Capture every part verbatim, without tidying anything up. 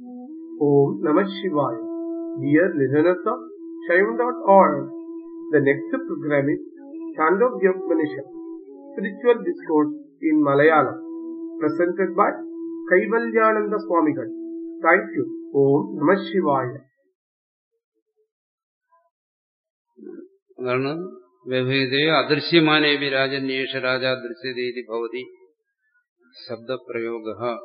Om Namah Shivaya. Dear listeners of Shaivan dot org, the next program is Chandogya Upanishad, Spiritual Discourse in Malayalam, presented by Kaivalyananda Swamigal. Thank you. Om Namah Shivaya. അതാണ് വ്യഭേദേ അദൃശ്യമാനേവി രാജന്യേഷ രാജാ ദൃശ്യതേതി ഭവതി ശബ്ദപ്രയോഗ.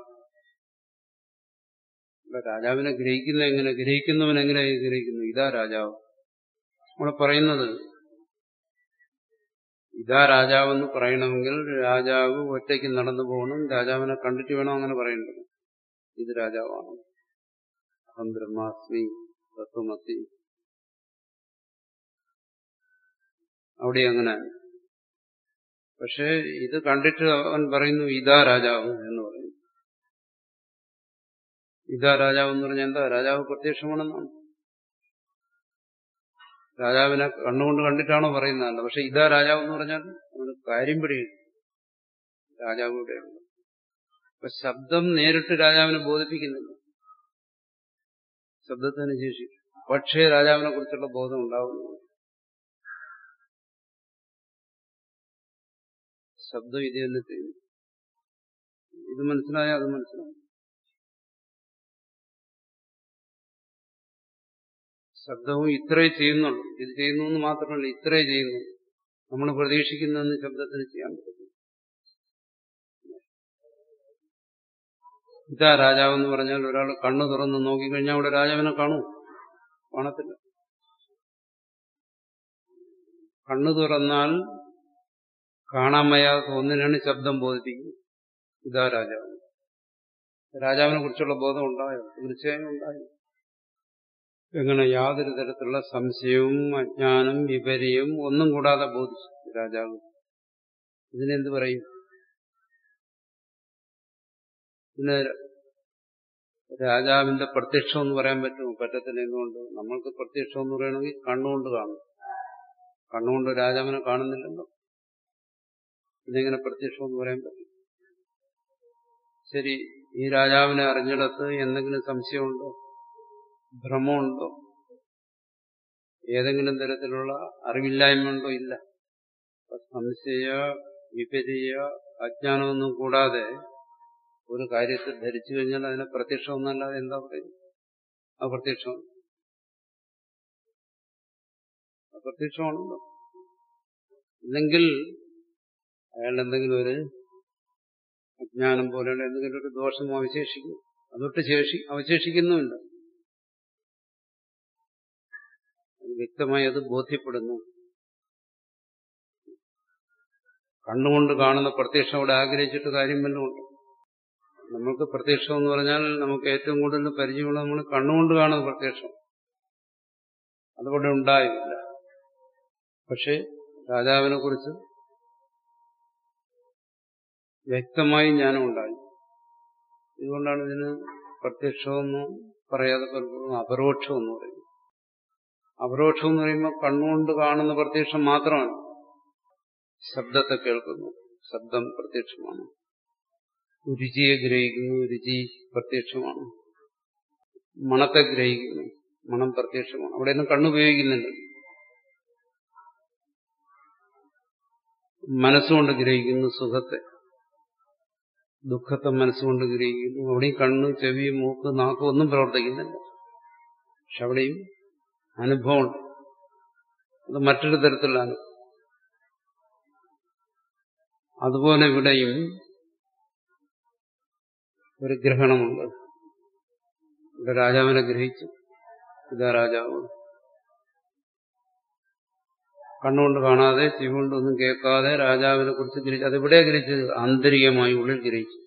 രാജാവിനെ ഗ്രഹിക്കുന്ന എങ്ങനെ, ഗ്രഹിക്കുന്നവൻ എങ്ങനെ ഗ്രഹിക്കുന്നു? ഇതാ രാജാവ്. നമ്മൾ പറയുന്നത് ഇതാ രാജാവെന്ന് പറയണമെങ്കിൽ രാജാവ് ഒറ്റയ്ക്ക് നടന്നു പോകണം, രാജാവിനെ കണ്ടിട്ട് വേണം അങ്ങനെ പറയേണ്ടത്. ഇത് രാജാവാണ്, അഹം ബ്രഹ്മാസ്മി തത്വമസി. അവിടെ അങ്ങനെ. പക്ഷെ ഇത് കണ്ടിട്ട് അവൻ പറയുന്നു ഇതാ രാജാവ് എന്ന് പറയുന്നു. ഇതാ രാജാവ് എന്ന് പറഞ്ഞാൽ എന്താ? രാജാവ് പ്രത്യക്ഷമാണെന്നാണ്. രാജാവിനെ കണ്ണുകൊണ്ട് കണ്ടിട്ടാണോ പറയുന്നതല്ല. പക്ഷെ ഇതാ രാജാവ് എന്ന് പറഞ്ഞാൽ അവന് കാര്യം പിടിയും, രാജാവ് ഇവിടെയുണ്ട്. അപ്പൊ ശബ്ദം നേരിട്ട് രാജാവിനെ ബോധിപ്പിക്കുന്നില്ല, ശബ്ദത്തിന് ശേഷി. പക്ഷേ രാജാവിനെ കുറിച്ചുള്ള ബോധം ഉണ്ടാവുന്നു. ശബ്ദം ഇത് തന്നെ ചെയ്യുന്നു. ഇത് മനസ്സിലായാൽ അത് മനസ്സിലാവും. ശബ്ദവും ഇത്രേ ചെയ്യുന്നുള്ളൂ. ഇത് ചെയ്യുന്നു എന്ന് മാത്രമല്ല, ഇത്രേ ചെയ്യുന്നു. നമ്മൾ പ്രതീക്ഷിക്കുന്നതെന്ന് ശബ്ദത്തിന് ചെയ്യാൻ പറ്റും. ഇതാ രാജാവെന്ന് പറഞ്ഞാൽ ഒരാൾ കണ്ണു തുറന്ന് നോക്കിക്കഴിഞ്ഞാൽ അവിടെ രാജാവിനെ കാണൂ? കാണത്തില്ല. കണ്ണു തുറന്നാൽ കാണാൻ വയ്യാത്ത ഒന്നിനാണ് ശബ്ദം ബോധിപ്പിക്കുന്നത്. ഇതാ രാജാവ്. രാജാവിനെ കുറിച്ചുള്ള ബോധം ഉണ്ടായോ? തീർച്ചയായും ഉണ്ടായോ. എങ്ങനെ? യാതൊരു തരത്തിലുള്ള സംശയവും അജ്ഞാനം വിപര്യവും ഒന്നും കൂടാതെ ബോധിച്ചു രാജാവ്. ഇതിനെന്ത് പറയും? പിന്നെ രാജാവിന്റെ പ്രത്യക്ഷം എന്ന് പറയാൻ പറ്റുമോ? പറ്റത്തില്ല. എന്തുകൊണ്ട്? നമ്മൾക്ക് പ്രത്യക്ഷം എന്ന് പറയണമെങ്കിൽ കണ്ണുകൊണ്ട് കാണും. കണ്ണുകൊണ്ട് രാജാവിനെ കാണുന്നില്ലല്ലോ. ഇതെങ്ങനെ പ്രത്യക്ഷം എന്ന് പറയാൻ പറ്റും? ശരി, ഈ രാജാവിനെ അറിഞ്ഞിടത്ത് എന്തെങ്കിലും സംശയമുണ്ടോ? ഭ്രമമുണ്ടോ? ഏതെങ്കിലും തരത്തിലുള്ള അറിവില്ലായ്മയുണ്ടോ? ഇല്ല. സംശയ വിപരീയ അജ്ഞാനമൊന്നും കൂടാതെ ഒരു കാര്യത്തെ ധരിച്ചു കഴിഞ്ഞാൽ അതിനെ പ്രത്യക്ഷമൊന്നല്ലാതെ എന്താ പറയുന്നത്? അപ്രത്യക്ഷമാണ്. അപ്രത്യക്ഷമാണല്ലോ. ഇല്ലെങ്കിൽ അയാൾ എന്തെങ്കിലും ഒരു അജ്ഞാനം പോലെയുള്ള എന്തെങ്കിലും ഒരു ദോഷം അവശേഷിക്കും. അതൊട്ട് ശേഷി അവശേഷിക്കുന്നുമില്ല. വ്യക്തമായി അത് ബോധ്യപ്പെടുന്നു. കണ്ണുകൊണ്ട് കാണുന്ന പ്രത്യക്ഷം അവിടെ ആഗ്രഹിച്ചിട്ട് കാര്യം വല്ലതുമുണ്ട്? നമ്മൾക്ക് പ്രത്യക്ഷം എന്ന് പറഞ്ഞാൽ നമുക്ക് ഏറ്റവും കൂടുതൽ പരിചയമുള്ള നമ്മൾ കണ്ണുകൊണ്ട് കാണുന്ന പ്രത്യക്ഷം. അതുകൊണ്ട് ഉണ്ടായില്ല. പക്ഷെ രാജാവിനെ കുറിച്ച് വ്യക്തമായി ജ്ഞാനം ഉണ്ടായി. ഇതുകൊണ്ടാണ് ഇതിന് പ്രത്യക്ഷമെന്ന് പറയാതെ പലപ്പോഴും അപരോക്ഷം എന്ന് പറയുന്നത്. അപരോക്ഷം എന്ന് പറയുമ്പോൾ കണ്ണുകൊണ്ട് കാണുന്ന പ്രത്യക്ഷം മാത്രമാണ്. ശബ്ദത്തെ കേൾക്കുന്നു, ശബ്ദം പ്രത്യക്ഷമാണ്. രുചിയെ ഗ്രഹിക്കുന്നു, രുചി പ്രത്യക്ഷമാണ്. മണത്തെ ഗ്രഹിക്കുന്നു, മണം പ്രത്യക്ഷമാണ്. അവിടെയൊന്നും കണ്ണുപയോഗിക്കുന്നുണ്ട്. മനസ്സുകൊണ്ട് ഗ്രഹിക്കുന്നു സുഖത്തെ, ദുഃഖത്തെ മനസ്സുകൊണ്ട് ഗ്രഹിക്കുന്നു. അവിടെയും കണ്ണ്, ചെവി, മൂക്ക്, നാക്ക് ഒന്നും പ്രവർത്തിക്കുന്നില്ല. പക്ഷെ അവിടെയും അനുഭവമുണ്ട്. അത് മറ്റൊരു തരത്തിലുള്ള അനുഭവം. അതുപോലെ ഇവിടെയും ഒരു ഗ്രഹണമുണ്ട്. ഇവിടെ രാജാവിനെ ഗ്രഹിച്ചു. ഇതാ രാജാവ്. കണ്ണുകൊണ്ട് കാണാതെ, ചെവി കൊണ്ടൊന്നും കേൾക്കാതെ രാജാവിനെ കുറിച്ച് ഗ്രഹിച്ചു. അതെവിടെ ഗ്രഹിച്ചത്? ആന്തരികമായി ഉള്ളിൽ ഗ്രഹിച്ചു.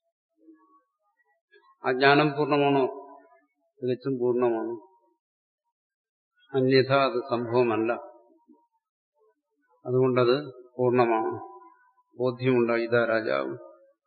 ആ ജ്ഞാനം പൂർണ്ണമാണോ? തികച്ചും പൂർണ്ണമാണ്. അന്യഥ അത് സംഭവമല്ല. അതുകൊണ്ടത് പൂർണ്ണമാണ്. ബോധ്യമുണ്ടായി ഇതാ രാജാവ്.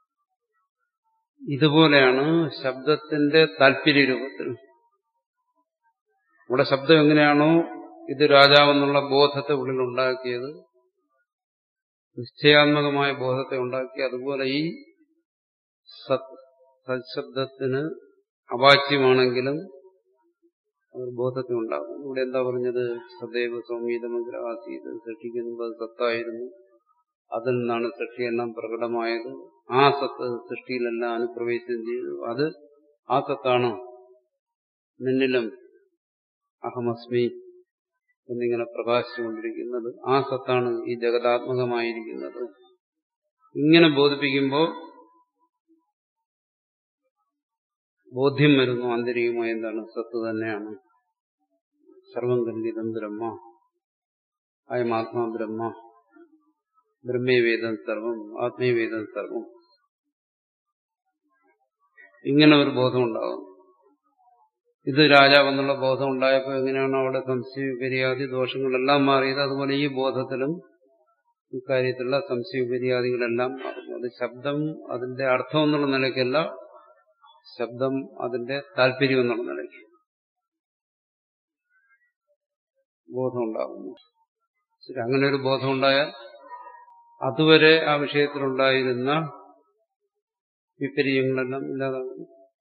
ഇതുപോലെയാണ് ശബ്ദത്തിന്റെ താല്പര്യ രൂപത്തിൽ. ഇവിടെ ശബ്ദം എങ്ങനെയാണോ ഇത് രാജാവെന്നുള്ള ബോധത്തെ ഉള്ളിൽ ഉണ്ടാക്കിയത്, നിശ്ചയാത്മകമായ ബോധത്തെ ഉണ്ടാക്കി, അതുപോലെ ഈ സത് സത്ശബ്ദത്തിന് അവാച്യമാണെങ്കിലും അത് ബോധത്തിൽ ഉണ്ടാകും. ഇവിടെ എന്താ പറഞ്ഞത്? സദൈവ സൗമ്യതമഗ്രാസീത്, സൃഷ്ടിക്കുന്നത് അത് സത്തായിരുന്നു, അതിൽ നിന്നാണ് സൃഷ്ടിയെല്ലാം പ്രകടമായത്, ആ സത്ത് സൃഷ്ടിയിലെല്ലാം അനുപ്രവേശനം ചെയ്തു, അത് ആ സത്താണ് നിന്നിലും അഹമസ്മി എന്നിങ്ങനെ പ്രകാശിച്ചുകൊണ്ടിരിക്കുന്നത്, ആ സത്താണ് ഈ ജഗതാത്മകമായിരിക്കുന്നത്. ഇങ്ങനെ ബോധിപ്പിക്കുമ്പോൾ ബോധ്യം വരുന്നു ആന്തരികമായി എന്താണ്? സത്ത് തന്നെയാണ്. സർവം കല്ലിതം ബ്രഹ്മ, അയമാത്മാ ബ്രഹ്മ, ബ്രഹ്മേവേദം സർവം, ആത്മീയവേദം സർവം. ഇങ്ങനെ ഒരു ബോധം ഉണ്ടാകും. ഇത് രാജാവെന്നുള്ള ബോധം ഉണ്ടായപ്പോൾ എങ്ങനെയാണ് അവിടെ സംശയ വിപര്യാദി ദോഷങ്ങളെല്ലാം മാറിയത്, അതുപോലെ ഈ ബോധത്തിലും ഇക്കാര്യത്തിലുള്ള സംശയ വിപര്യാദികളെല്ലാം മാറുന്നു. അത് ശബ്ദം അതിന്റെ അർത്ഥം എന്നുള്ള നിലയ്ക്കല്ല, ശബ്ദം അതിന്റെ താല്പര്യം എന്നുള്ള നിലയ്ക്ക് ബോധം ഉണ്ടാകുന്നു. ശരി, അങ്ങനെ ഒരു ബോധം ഉണ്ടായാൽ അതുവരെ ആ വിഷയത്തിലുണ്ടായിരുന്ന വിപര്യങ്ങളെല്ലാം ഇല്ലാതാകുന്നു,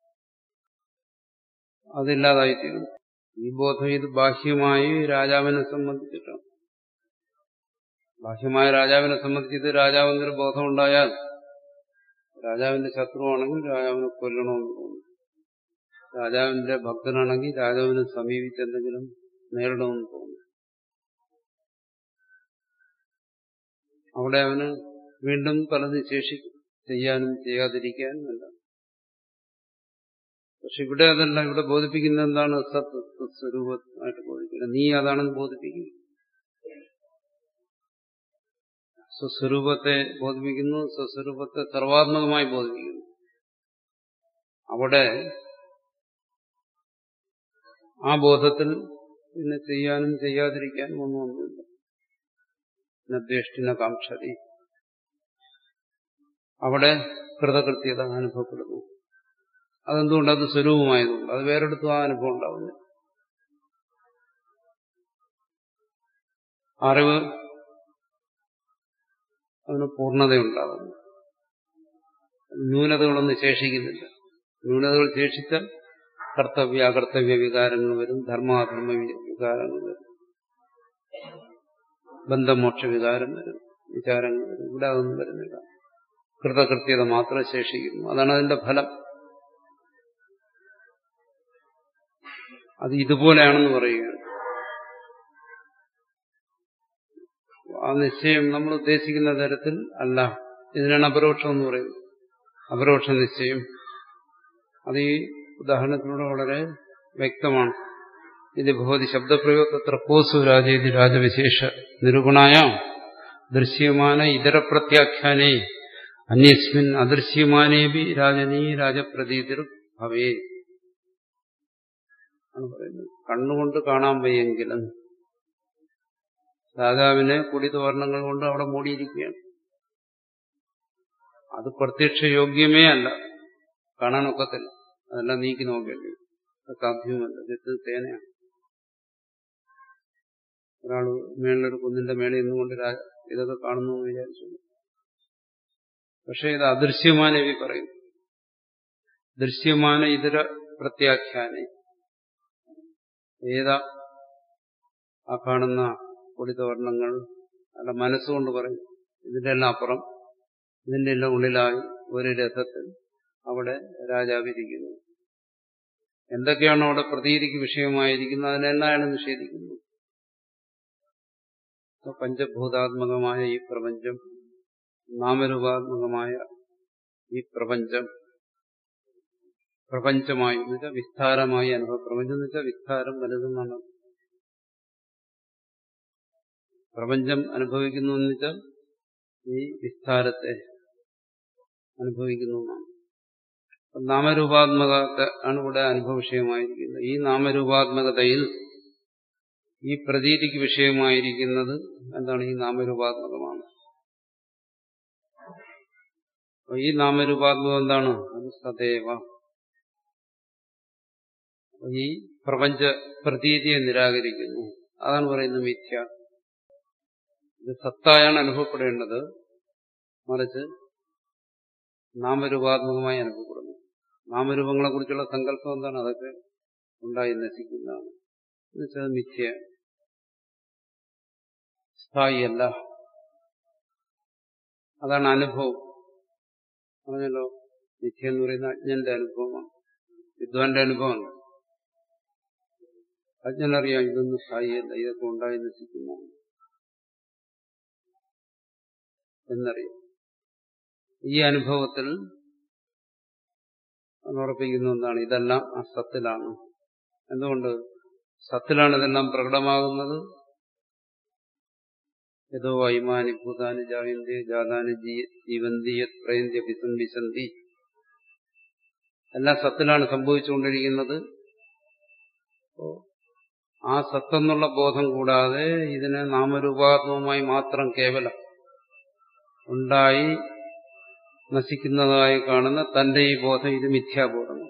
അതില്ലാതായിത്തീരുന്നു. ഈ ബോധം ഇത് ബാഹ്യമായി രാജാവിനെ സംബന്ധിച്ചിട്ടാണ്. ബാഹ്യമായ രാജാവിനെ സംബന്ധിച്ച് ഇത് രാജാവെന്നൊരു ബോധം ഉണ്ടായാൽ രാജാവിന്റെ ശത്രുവാണെങ്കിൽ രാജാവിനെ കൊല്ലണമെന്ന് തോന്നും. രാജാവിന്റെ ഭക്തനാണെങ്കിൽ രാജാവിനെ സമീപിച്ച് എന്തെങ്കിലും നേരിടണമെന്ന് തോന്നും. അവിടെ അവന് വീണ്ടും പലതും ശേഷിക്കും, ചെയ്യാനും ചെയ്യാതിരിക്കാനും എല്ലാം. പക്ഷെ ഇവിടെ അതല്ല. ഇവിടെ ബോധിപ്പിക്കുന്നത് എന്താണ്? സത് സ്വരൂപമായിട്ട് ബോധിപ്പിക്കുന്നത്. നീ അതാണെന്ന് ബോധിപ്പിക്കുന്നു. സ്വസ്വരൂപത്തെ ബോധിപ്പിക്കുന്നു, സ്വസ്വരൂപത്തെ സർവാത്മകമായി ബോധിപ്പിക്കുന്നു. അവിടെ ആ ബോധത്തിൽ പിന്നെ ചെയ്യാനും ചെയ്യാതിരിക്കാനും ഒന്നും ഒന്നുമില്ല. നദ്വേഷ്ടിന കാംക്ഷതി. അവിടെ കൃതകൃത്യത അനുഭവപ്പെടുന്നു. അതെന്തുകൊണ്ട്? അത് സ്വരൂപമായതുകൊണ്ട്. അത് വേറെടുത്തും ആ അനുഭവം ഉണ്ടാവുന്നു. അറിവ് അതിന് പൂർണ്ണതയുണ്ടാകുന്നു. ന്യൂനതകളൊന്നും ശേഷിക്കുന്നില്ല. ന്യൂനതകൾ ശേഷിച്ചാൽ കർത്തവ്യ അകർത്തവ്യ വികാരങ്ങൾ വരും, ധർമാധർമ്മ വികാരങ്ങൾ വരും, ബന്ധമോക്ഷ വികാരം വരും, വിചാരങ്ങൾ വരും. ഇവിടെ അതൊന്നും വരുന്നില്ല. കൃതകൃത്യത മാത്രം ശേഷിക്കുന്നു. അതാണ് അതിന്റെ ഫലം. അത് ഇതുപോലെയാണെന്ന് പറയുകയാണ്. ആ നിശ്ചയം നമ്മൾ ഉദ്ദേശിക്കുന്ന തരത്തിൽ അല്ല. ഇതിനാണ് അപരോക്ഷം എന്ന് പറയുന്നത്. അപരോക്ഷ നിശ്ചയം അത് ഈ ഉദാഹരണത്തിലൂടെ വളരെ വ്യക്തമാണ്. ഇത് ഭഗവതി ശബ്ദപ്രയോഗത്ര കോസു രാജേതി രാജവിശേഷ നിരൂപണായ ദൃശ്യമാന ഇതര പ്രത്യാഖ്യാനേ അന്യസ്മിൻ അദൃശ്യമാനേപി രാജനീ രാജപ്രതീതിർ ഭവേ ആണ് പറയുന്നത്. കണ്ണുകൊണ്ട് കാണാൻ വയ്യെങ്കിലും രാജാവിനെ കുടിതോരണങ്ങൾ കൊണ്ട് അവിടെ മൂടിയിരിക്കുകയാണ്. അത് പ്രത്യക്ഷ യോഗ്യമേ അല്ല, കാണാനൊക്കത്തില്ല. അതെല്ലാം നീക്കി നോക്കേണ്ടി സാധ്യമല്ല. ഇത് തേനയാണ്. ഒരാൾ മേളിലൊരു കുന്നിന്റെ മേളിൽ നിന്നുകൊണ്ട് ഇതൊക്കെ കാണുന്നു എന്ന് വിചാരിച്ചു. പക്ഷെ ഇത് അദൃശ്യമാനവി പറയും. ദൃശ്യമാന ഇതര പ്രത്യാഖ്യാനെ. ഏതാ ആ കാണുന്ന കൊടിതോരണങ്ങൾ അല്ല മനസ്സുകൊണ്ട് പറയും. ഇതിന്റെ എല്ലാം അപ്പുറം, ഇതിന്റെ എല്ലാം ഉള്ളിലായി ഒരു രഥത്തിൽ അവിടെ രാജാവിരിക്കുന്നു. എന്തൊക്കെയാണോ അവിടെ പ്രതീതിക്ക് വിഷയമായിരിക്കുന്നത് അതിനെല്ലാം അയാൾ നിഷേധിക്കുന്നു. പഞ്ചഭൂതാത്മകമായ ഈ പ്രപഞ്ചം, നാമരൂപാത്മകമായ ഈ പ്രപഞ്ചം പ്രപഞ്ചമായി എന്ന് വെച്ചാൽ വിസ്താരമായി അനുഭവം. പ്രപഞ്ചം എന്ന് വെച്ചാൽ വിസ്താരം വലുതെന്നാണ്. പ്രപഞ്ചം അനുഭവിക്കുന്നു എന്ന് വെച്ചാൽ ഈ വിസ്താരത്തെ അനുഭവിക്കുന്നു എന്നാണ്. നാമരൂപാത്മകത ആണ് ഇവിടെ അനുഭവ വിഷയമായിരിക്കുന്നത്. ഈ നാമരൂപാത്മകതയിൽ ഈ പ്രതീതിക്ക് വിഷയമായിരിക്കുന്നത് എന്താണ്? ഈ നാമരൂപാത്മകമാണ്. ഈ നാമരൂപാത്മകം എന്താണ്? അത് സദൈവ. ഈ പ്രപഞ്ച പ്രതീതിയെ നിരാകരിക്കുന്നു. അതാണ് പറയുന്നത് മിഥ്യ. ഇത് സത്തായാണ് അനുഭവപ്പെടേണ്ടത്, മറിച്ച് നാമരൂപാത്മകമായി അനുഭവപ്പെടുന്നു. നാമരൂപങ്ങളെ കുറിച്ചുള്ള സങ്കല്പം എന്താണ്? അതൊക്കെ ഉണ്ടായി നശിക്കുന്നതാണ്. എന്നുവെച്ചാൽ മിഥ്യ, സ്ഥായിയല്ല. അതാണ് അനുഭവം. പറഞ്ഞല്ലോ, മിഥ്യ എന്ന് പറയുന്ന അജ്ഞന്റെ അനുഭവമാണ്, വിദ്വാന്റെ അനുഭവമാണ്. അജ്ഞനറിയാം ഇതൊന്നും സ്ഥായിയല്ല, ഇതൊക്കെ ഉണ്ടായി നശിക്കുന്നതാണ് എന്നറിയാം. ഈ അനുഭവത്തിൽ ഉറപ്പിക്കുന്ന ഒന്നാണ്, ഇതെല്ലാം ആ സത്തിലാണ്. എന്തുകൊണ്ട് സത്തിലാണ് ഇതെല്ലാം പ്രകടമാകുന്നത്? യഥോ വൈമാനി ഭൂതാനി ജായന്തി ജാതാനി ജീവന്തി യത് പ്രയന്തി അഭിസംവിശന്തി. എല്ലാം സത്തിലാണ് സംഭവിച്ചുകൊണ്ടിരിക്കുന്നത്. ആ സത്തെന്നുള്ള ബോധം കൂടാതെ ഇതിനെ നാമരൂപാത്മകമായി മാത്രം കേവലം ഉണ്ടായി നശിക്കുന്നതായി കാണുന്ന തന്റെ ഈ ബോധം, ഇത് മിഥ്യാബോധമാണ്.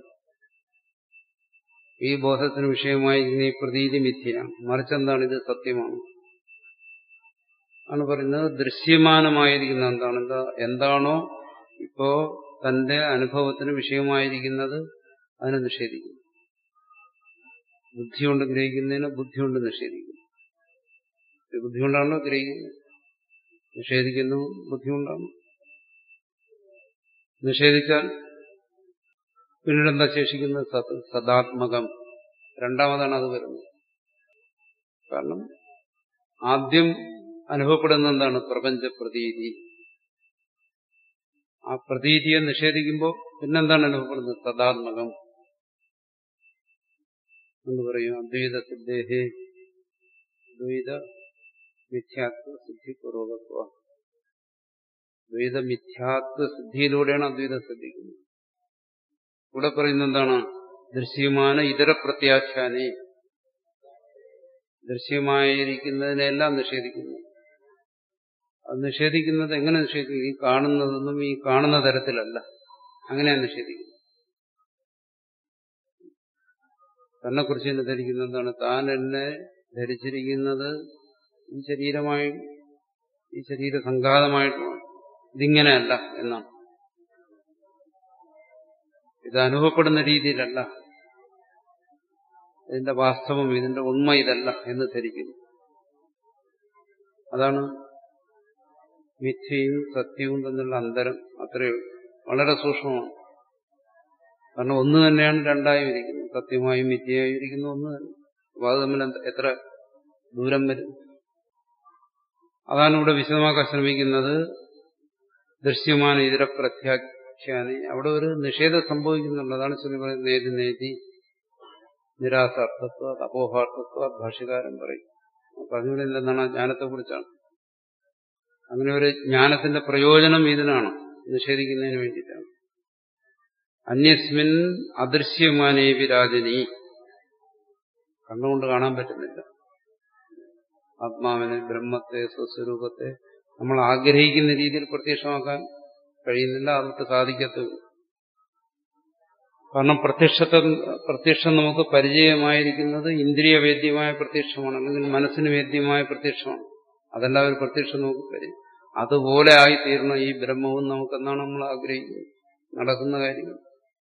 ഈ ബോധത്തിന് വിഷയമായി ഈ പ്രതീതി മിഥ്യയാണ്. മറിച്ചെന്താണ്? ഇത് സത്യമാണ് ആണ് പറയുന്നത്. ദൃശ്യമാനമായിരിക്കുന്ന എന്താണ്? എന്താ എന്താണോ ഇപ്പോ തന്റെ അനുഭവത്തിന് വിഷയമായിരിക്കുന്നത് അതിനെ നിഷേധിക്കുന്നു. ബുദ്ധി കൊണ്ട് ഗ്രഹിക്കുന്നതിന് ബുദ്ധി കൊണ്ട് നിഷേധിക്കുന്നു. ബുദ്ധി കൊണ്ടാണല്ലോ ഗ്രഹിക്കുന്നത്, നിഷേധിക്കുന്നു ബുദ്ധി കൊണ്ടാണ്. നിഷേധിച്ചാൽ പിന്നീട് എന്താ ശേഷിക്കുന്നത്? സത് സദാത്മകം. രണ്ടാമതാണ് അത് വരുന്നത്. കാരണം ആദ്യം അനുഭവപ്പെടുന്ന എന്താണ്? പ്രപഞ്ച പ്രതീതി. ആ പ്രതീതിയെ നിഷേധിക്കുമ്പോൾ പിന്നെന്താണ് അനുഭവപ്പെടുന്നത്? സദാത്മകം എന്ന് പറയും. അദ്വൈത സിദ്ധേഹേ ദ്വൈത മിഥ്യാത്വ സിദ്ധി പൂർവകത്വ. ദ്വൈത മിഥ്യാത്വ സിദ്ധിയിലൂടെയാണ് അദ്വൈതം സിദ്ധിക്കുന്നത്. ഇവിടെ പറയുന്നത് എന്താണ്? ദൃശ്യമാന ഇതര പ്രത്യാഖ്യാനെ, ദൃശ്യമായിരിക്കുന്നതിനെല്ലാം നിഷേധിക്കുന്നു. അത് നിഷേധിക്കുന്നത് എങ്ങനെ നിഷേധിക്കും? ഈ കാണുന്നതൊന്നും ഈ കാണുന്ന തരത്തിലല്ല, അങ്ങനെയാണ് നിഷേധിക്കുന്നത്. തന്നെ കുറിച്ച് തന്നെ ധരിക്കുന്നത് എന്താണ്? താൻ എന്നെ ധരിച്ചിരിക്കുന്നത് ഈ ശരീരമായും ഈ ശരീര സംഘാതമായിട്ടുമാണ്, ഇതിങ്ങനെയല്ല എന്നാണ്. ഇത് അനുഭവപ്പെടുന്ന രീതിയിലല്ല, ഇതിന്റെ വാസ്തവം, ഇതിന്റെ ഉണ്മ ഇതല്ല എന്ന് ധരിക്കുന്നു. അതാണ് മിഥ്യയും സത്യവും തമ്മിലുള്ള അന്തരം. അത്രയും വളരെ സൂക്ഷ്മമാണ്. കാരണം ഒന്ന് തന്നെയാണ് രണ്ടായും ഇരിക്കുന്നത്, സത്യമായും മിഥ്യയായും ഇരിക്കുന്ന ഒന്ന് തന്നെ. അപ്പൊ അത് തമ്മിൽ എത്ര ദൂരം വരും? അതാണ് ഇവിടെ വിശദമാക്കാൻ ശ്രമിക്കുന്നത്. ദൃശ്യമാണ് ഇതര പ്രത്യാഖ്യാനി. അവിടെ ഒരു നിഷേധം സംഭവിക്കുന്നുണ്ട്. അതാണ് ശ്രുതി പറയുന്നത്, നേതി നേതി നിരാസാർത്ഥത്വ അപോഹാർത്ഥത്വ ഭാഷ്യകാരൻ പറയും. പറഞ്ഞുകൊണ്ട് എന്താണ്? ജ്ഞാനത്തെ കുറിച്ചാണ്. അങ്ങനെ ഒരു ജ്ഞാനത്തിന്റെ പ്രയോജനം ഇതിനാണ്, നിഷേധിക്കുന്നതിന് വേണ്ടിയിട്ടാണ്. അന്യസ്മിൻ അദൃശ്യമാനേ വിരാജനി. കണ്ണുകൊണ്ട് കാണാൻ പറ്റുന്നില്ല ആത്മാവിനെ, ബ്രഹ്മത്തെ, സ്വസ്വരൂപത്തെ നമ്മൾ ആഗ്രഹിക്കുന്ന രീതിയിൽ പ്രത്യക്ഷമാക്കാൻ കഴിയുന്നില്ല, അതൊട്ട് സാധിക്കത്തുള്ളൂ. കാരണം പ്രത്യക്ഷത്തെ പ്രത്യക്ഷം നമുക്ക് പരിചയമായിരിക്കുന്നത് ഇന്ദ്രിയവേദ്യമായ പ്രത്യക്ഷമാണ്, അല്ലെങ്കിൽ മനസ്സിന് വേദ്യമായ പ്രത്യക്ഷമാണ്. അതെല്ലാം ഒരു പ്രത്യക്ഷം നമുക്ക് പരിചയം. അതുപോലെ ആയിത്തീരണം ഈ ബ്രഹ്മവും നമുക്കെന്നാണ് നമ്മൾ ആഗ്രഹിക്കുന്നത്, നടക്കുന്ന കാര്യങ്ങൾ.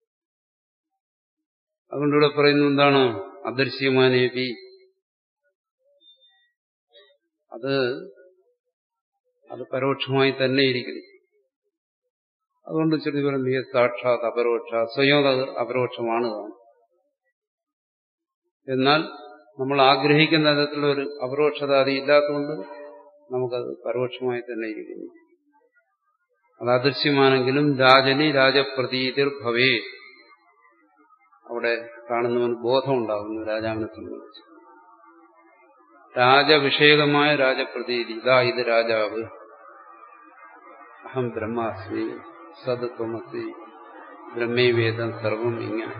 അതുകൊണ്ട് ഇവിടെ പറയുന്നത് എന്താണ്? അദൃശ്യമാനേപി. അത് അത് പരോക്ഷമായി തന്നെ ഇരിക്കുന്നു. അതുകൊണ്ട് ശ്രുതി പറയുന്നത് സാക്ഷാത് അപരോക്ഷ, സ്വയം അത് അപരോക്ഷമാണ്. എന്നാൽ നമ്മൾ ആഗ്രഹിക്കുന്ന തരത്തിലുള്ള ഒരു അപരോക്ഷത അത് ഇല്ലാത്തതുകൊണ്ട് നമുക്കത് പരോക്ഷമായി തന്നെ ഇരിക്കുന്നു. അത് അദൃശ്യമാണെങ്കിലും രാജനി രാജപ്രതീതിർ ഭവേ. അവിടെ കാണുന്നവൻ ബോധം ഉണ്ടാകുന്നു രാജാവിനെ സംബന്ധിച്ച്. രാജവിഷയകമായ രാജപ്രതീതി. ഇതാ ഇത് രാജാവ്, അഹം ബ്രഹ്മാസ്മി സത് ത്വമസി ബ്രഹ്മേ വേദം സർവം, ഇങ്ങനെ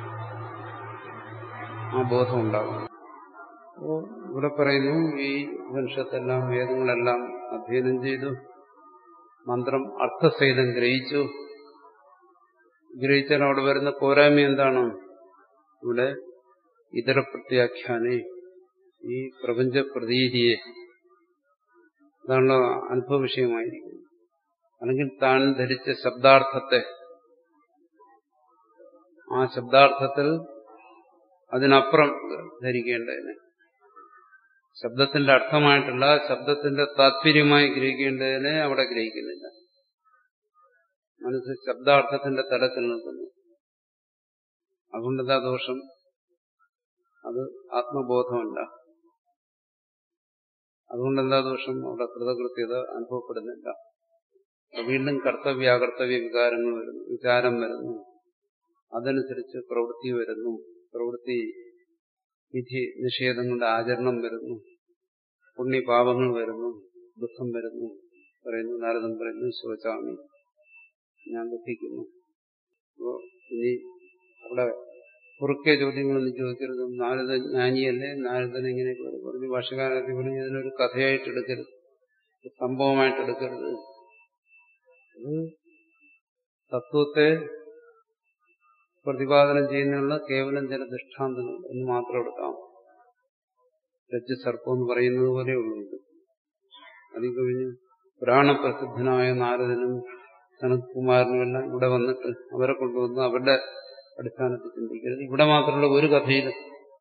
ആ ബോധം ഉണ്ടാകുന്നു. അപ്പോൾ ഇവിടെ പറയുന്നു, ഈ ഉപനിഷത്തെല്ലാം വേദങ്ങളെല്ലാം അധ്യയനം ചെയ്തു, മന്ത്രം അർത്ഥസഹിതം ഗ്രഹിച്ചു. ഗ്രഹിച്ചാൽ അവിടെ വരുന്ന പോരായ്മ എന്താണ്? ഇവിടെ ഇതര പ്രത്യാഖ്യാനെ, ഈ പ്രപഞ്ച പ്രതീതിയെ, അതാണല്ലോ അനുഭവ വിഷയമായിരിക്കുന്നത്. അല്ലെങ്കിൽ താൻ ധരിച്ച ശബ്ദാർത്ഥത്തെ ആ ശബ്ദാർത്ഥത്തിൽ അതിനപ്പുറം ധരിക്കേണ്ടതിന്, ശബ്ദത്തിന്റെ അർത്ഥമായിട്ടല്ല, ശബ്ദത്തിന്റെ താത്പര്യമായി ഗ്രഹിക്കേണ്ടതിനെ അവിടെ ഗ്രഹിക്കുന്നില്ല. മനസ്സ് ശബ്ദാർത്ഥത്തിന്റെ തലത്തിൽ നിൽക്കുന്നു. അതുകൊണ്ടെന്താ ദോഷം? അത് ആത്മബോധമല്ല. അതുകൊണ്ടെന്താ ദോഷം? അവിടെ കൃതകൃത്യത അനുഭവപ്പെടുന്നില്ല. വീണ്ടും കർത്തവ്യാകർത്തവ്യ വികാരങ്ങൾ വരുന്നു, വികാരം വരുന്നു, അതനുസരിച്ച് പ്രവൃത്തി വരുന്നു, പ്രവൃത്തി വിധി നിഷേധങ്ങളുടെ ആചരണം വരുന്നു, പുണ്യപാപങ്ങൾ വരുന്നു, ദുഃഖം വരുന്നു. പറയുന്നു, നാരദൻ പറയുന്നു, ശോചാമി, ഞാൻ ദുഃഖിക്കുന്നു. അപ്പോ ഇനി അവിടെ കുറുക്കെ ചോദ്യങ്ങളൊന്നും ചോദിക്കരുത്. നാരദൻ ജ്ഞാനിയല്ലേ, നാരദൻ ഇങ്ങനെ പറഞ്ഞു ഭാഷകാരത്തിൽ പറഞ്ഞു, ഇതിനൊരു കഥയായിട്ട് എടുക്കരുത്, സംഭവമായിട്ട് എടുക്കരുത്. അത് തത്വത്തെ പ്രതിപാദനം ചെയ്യുന്നതിനുള്ള കേവലം ചില ദൃഷ്ടാന്തങ്ങൾ എന്ന് മാത്രം എടുക്കാം. രജ്ജു സർപ്പം എന്ന് പറയുന്നത് പോലെയുള്ളൂ ഇത്. അതിൽ കഴിഞ്ഞ് പുരാണപ്രസിദ്ധനായ നാരദനും സനത്കുമാരനുമെല്ലാം ഇവിടെ വന്നിട്ട് അവരെ കൊണ്ടുവന്ന് അവരുടെ അടിസ്ഥാനത്തിൽ ചിന്തിക്കരുത്. ഇവിടെ മാത്രമുള്ള ഒരു കഥയിലും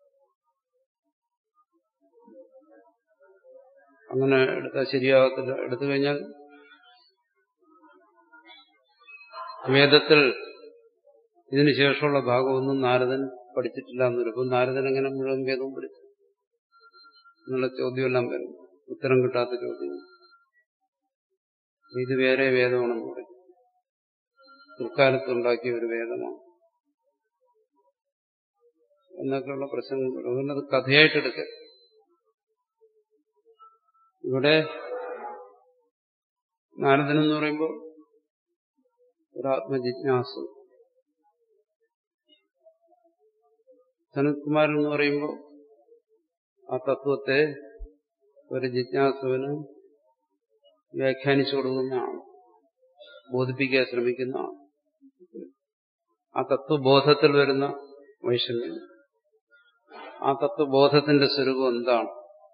അങ്ങനെ എടുത്താൽ ശരിയാകത്തില്ല. എടുത്തു കഴിഞ്ഞാൽ വേദത്തിൽ ഇതിനു ശേഷമുള്ള ഭാഗമൊന്നും നാരദൻ പഠിച്ചിട്ടില്ല എന്ന് വരും. അപ്പോൾ നാരദൻ എങ്ങനെ മുഴുവൻ വേദവും പഠിച്ചു എന്നുള്ള ചോദ്യമെല്ലാം വരും. ഉത്തരം കിട്ടാത്ത ചോദ്യം. ഇത് വേറെ വേദമാണെന്ന് പറയും. പിൽക്കാലത്തുണ്ടാക്കിയ ഒരു വേദമാണ് എന്നൊക്കെയുള്ള പ്രശ്നങ്ങൾ. അതുകൊണ്ട് അത് കഥയായിട്ടെടുക്കുക. ഇവിടെ നാരദനെന്ന് പറയുമ്പോൾ ഒരാത്മജിജ്ഞാസു, സനത്കുമാരൻ എന്ന് പറയുമ്പോൾ ആ തത്വത്തെ ഒരു ജിജ്ഞാസുവിന് വ്യാഖ്യാനിച്ചു കൊടുക്കുന്നതാണ്, ബോധിപ്പിക്കാൻ ശ്രമിക്കുന്നതാണ്. ആ തത്വബോധത്തിൽ വരുന്ന വൈഷമ്യം, ആ തത്വബോധത്തിന്റെ സ്വരൂപം എന്താണ്,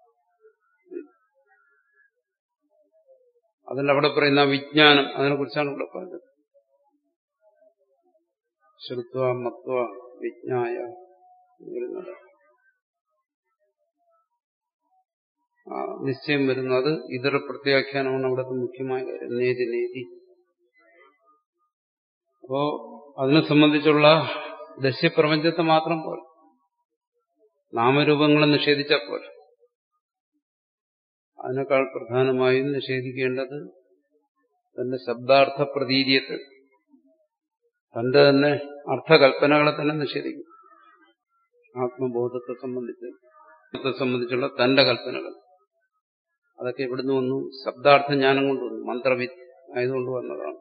അതിലവിടെ പറയുന്ന വിജ്ഞാനം, അതിനെക്കുറിച്ചാണ് ഇവിടെ പറഞ്ഞത്. ശ്രുത്വ മത്വ വിജ്ഞായ വരുന്നത് ആ നിശ്ചയം വരുന്നത് ഇതര പ്രത്യാഖ്യാനമാണ് അവിടുത്തെ മുഖ്യമായ കാര്യം. നേതി നേതി. അപ്പോ അതിനെ സംബന്ധിച്ചുള്ള ദൃശ്യപ്രപഞ്ചത്തെ മാത്രം പോലെ നാമരൂപങ്ങളെ നിഷേധിച്ചാൽ പോലെ അതിനേക്കാൾ പ്രധാനമായും നിഷേധിക്കേണ്ടത് തന്റെ ശബ്ദാർത്ഥ പ്രതീര്യത്തെ, തന്റെ തന്നെ അർത്ഥകൽപ്പനകളെ തന്നെ നിഷേധിക്കും. ആത്മബോധത്തെ സംബന്ധിച്ച് സംബന്ധിച്ചുള്ള തന്റെ കൽപ്പനകൾ അതൊക്കെ ഇവിടുന്ന് വന്നു, ശബ്ദാർത്ഥ ജ്ഞാനം കൊണ്ട് വന്നു, മന്ത്രവിദ് ആയതുകൊണ്ട് വന്നതാണ്.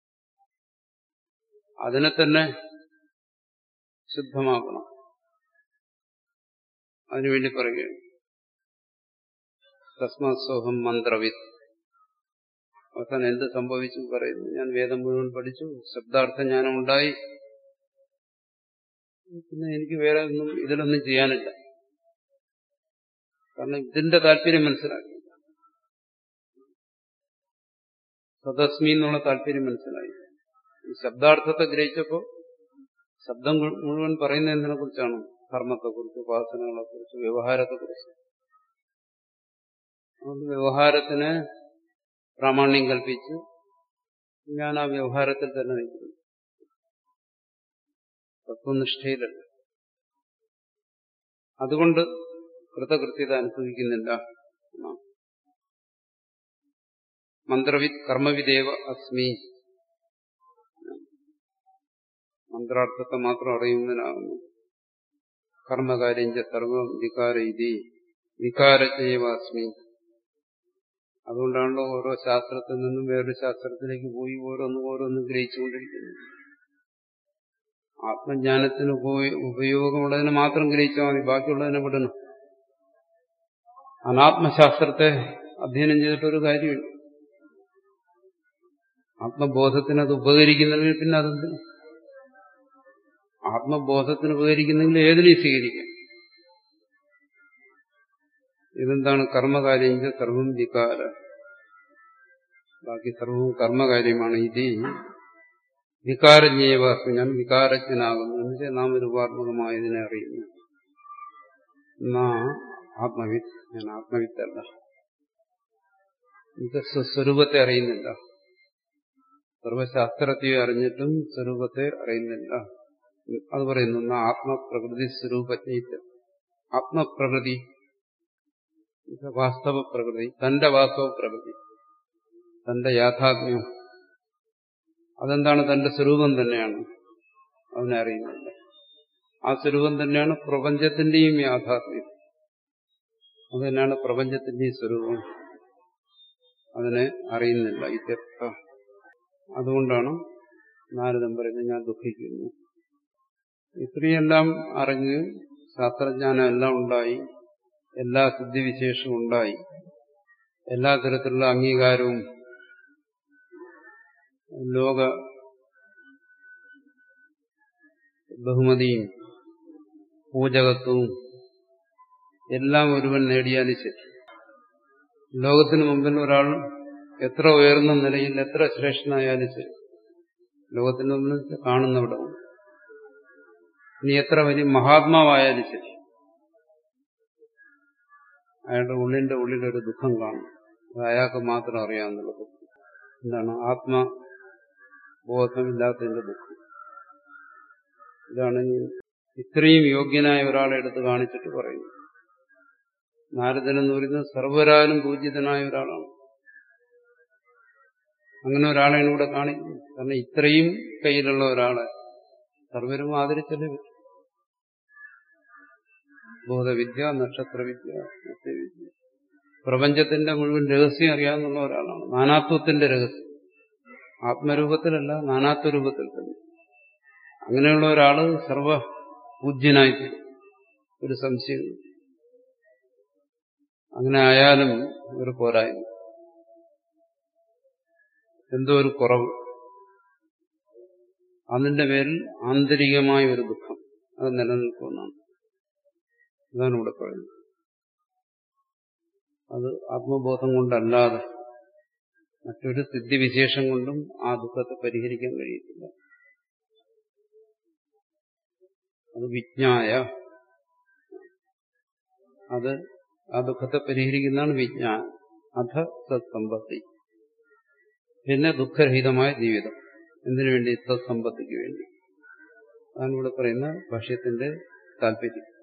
അതിനെ തന്നെ ശുദ്ധമാക്കണം. അതിനുവേണ്ടി പറയുകയാണ് തസ്മാത്സോഹം മന്ത്രവിദ്. അവസാനം എന്ത് സംഭവിച്ചു പറയുന്നു? ഞാൻ വേദം മുഴുവൻ പഠിച്ചു, ശബ്ദാർത്ഥ ജ്ഞാനം ഉണ്ടായി, പിന്നെ എനിക്ക് വേറെ ഒന്നും ഇതിലൊന്നും ചെയ്യാനില്ല. കാരണം ഇതിന്റെ താല്പര്യം മനസ്സിലാക്കി, സദസ്മി എന്നുള്ള താല്പര്യം മനസ്സിലായി. ഈ ശബ്ദാർത്ഥത്തെ ഗ്രഹിച്ചപ്പോൾ ശബ്ദം മുഴുവൻ പറയുന്ന എന്തിനെ കുറിച്ചാണ്? കർമ്മത്തെക്കുറിച്ച്, ഉപാസനകളെക്കുറിച്ച്, വ്യവഹാരത്തെക്കുറിച്ച്. അതുകൊണ്ട് വ്യവഹാരത്തിന് പ്രാമാണ്യം കൽപ്പിച്ച് ഞാൻ ആ വ്യവഹാരത്തിൽ തന്നെ നിൽക്കുന്നു, തത്വനിഷ്ഠയിലല്ല. അതുകൊണ്ട് കൃതകൃത്യത അനുഭവിക്കുന്നില്ല. മന്ത്രവിദ് കർമ്മവിദേവ അസ്മി. മന്ത്രാർത്ഥത്തെ മാത്രം അറിയുന്നതിനാകുന്നു. കർമ്മകാര്യം ച സർവം വികാര ഇതി വികാരജൈവ അസ്മി. അതുകൊണ്ടാണല്ലോ ഓരോ ശാസ്ത്രത്തിൽ നിന്നും വേറൊരു ശാസ്ത്രത്തിലേക്ക് പോയി ഓരോന്നും ഓരോന്നും ഗ്രഹിച്ചുകൊണ്ടിരിക്കുന്നത്. ആത്മജ്ഞാനത്തിന് ഉപയോഗമുള്ളതിനെ മാത്രം ഗ്രഹിച്ചാൽ മതി, ബാക്കിയുള്ളതിനെ വിടണം. അനാത്മശാസ്ത്രത്തെ അധ്യയനം ചെയ്തിട്ടൊരു കാര്യമില്ല. ആത്മബോധത്തിന് അത് ഉപകരിക്കുന്നെങ്കിൽ പിന്നെ അതെന്ത്? ആത്മബോധത്തിന് ഉപകരിക്കുന്നെങ്കിൽ ഏതിനെയും സ്വീകരിക്കാം. ഇതെന്താണ്? കർമ്മകാര്യം സർവം വികാര, ബാക്കി സർവവും കർമ്മകാര്യമാണ്. ഇത് വികാരജ്ഞേവാസ്മി, ഞാൻ വികാരജ്ഞനാകുന്നു എന്ന് വെച്ചാൽ നാമരൂപാത്മകമായതിനെ അറിയുന്നു. എന്നാ ആത്മവിത്ത്, ഞാൻ ആത്മവിത്തല്ല. ഇത് സ്വരൂപത്തെ അറിയുന്നില്ല. സർവശാസ്ത്രത്തെ അറിഞ്ഞിട്ടും സ്വരൂപത്തെ അറിയുന്നില്ല. അത് പറയുന്നു ആത്മപ്രകൃതി സ്വരൂപജ്ഞ. ആത്മപ്രകൃതി വാസ്തവ പ്രകൃതി, തന്റെ വാസ്തവ പ്രകൃതി, തന്റെ യാഥാത്മ്യം, അതെന്താണ്? തന്റെ സ്വരൂപം തന്നെയാണ്. അതിനെ അറിയുന്നില്ല. ആ സ്വരൂപം തന്നെയാണ് പ്രപഞ്ചത്തിന്റെയും യാഥാത്മ്യം. അത് തന്നെയാണ് പ്രപഞ്ചത്തിന്റെയും സ്വരൂപം. അതിനെ അറിയുന്നില്ല. ഇത്യർത്ഥ. അതുകൊണ്ടാണ് നാരദൻ പറയുന്നത് ഞാൻ ദുഃഖിക്കുന്നു. ഇത്രയെല്ലാം അറിഞ്ഞ് ശാസ്ത്രജ്ഞാനം എല്ലാം ഉണ്ടായി, എല്ലാ സിദ്ധിവിശേഷവും ഉണ്ടായി, എല്ലാ തരത്തിലുള്ള അംഗീകാരവും ലോക ബഹുമതിയും പൂജകത്വവും എല്ലാം ഒരുവൻ നേടിയാലും ശരി, ലോകത്തിനു മുമ്പിൽ ഒരാൾ എത്ര ഉയർന്ന നിലയിൽ എത്ര ശ്രേഷ്ഠനായാലും ശരി, ലോകത്തിന് മുമ്പിൽ കാണുന്നവിടെ ഇനി എത്ര വലിയ മഹാത്മാവായാലും ശരി, അയാളുടെ ഉള്ളിന്റെ ഉള്ളിലൊരു ദുഃഖം കാണും. അത് അയാൾക്ക് മാത്രം അറിയാവുന്ന ദുഃഖം. എന്താണ്? ആത്മബോധമില്ലാത്തതിന്റെ ദുഃഖം. ഇതാണ് ഇത്രയും യോഗ്യനായ ഒരാളെ എടുത്ത് കാണിച്ചിട്ട് പറയുന്നത്. നാരദൻ എന്ന് പറയുന്നത് സർവ്വരാലും പൂജിതനായ ഒരാളാണ്. അങ്ങനെ ഒരാളെയാണ് ഇവിടെ കാണിക്കുന്നത്. കാരണം ഇത്രയും കയ്യിലുള്ള ഒരാളെ സർവരും ആദരിച്ചല്ലേ പറ്റും. ബോധവിദ്യ, നക്ഷത്രവിദ്യ, നിത്യവിദ്യ, പ്രപഞ്ചത്തിന്റെ മുഴുവൻ രഹസ്യം അറിയാവുന്ന ഒരാളാണ്. നാനാത്വത്തിന്റെ രഹസ്യം, ആത്മരൂപത്തിലല്ല നാനാത്വ രൂപത്തിൽ തന്നെ. അങ്ങനെയുള്ള ഒരാള് സർവ പൂജ്യനായി ഒരു സംശയം. അങ്ങനെ ആയാലും ഒരു പോരായ്മ, എന്തോ ഒരു കുറവ്, അതിന്റെ പേരിൽ ആന്തരികമായ ഒരു ദുഃഖം അത് നിലനിൽക്കുന്നതാണ്. അതാണ് ഇവിടെ പറയുന്നത്. അത് ആത്മബോധം കൊണ്ടല്ലാതെ മറ്റൊരു സിദ്ധിവിശേഷം കൊണ്ടും ആ ദുഃഖത്തെ പരിഹരിക്കാൻ കഴിയത്തില്ല. അത് വിജ്ഞായ, അത് ആ ദുഃഖത്തെ പരിഹരിക്കുന്നതാണ് വിജ്ഞാനം. അധ സത്സമ്പത്തി, പിന്നെ ദുഃഖരഹിതമായ ജീവിതം. എന്തിനു വേണ്ടി? സത്സമ്പത്തിക്ക് വേണ്ടി. അതാണ് ഇവിടെ പറയുന്ന ഭാഷ്യത്തിന്റെ താല്പര്യം.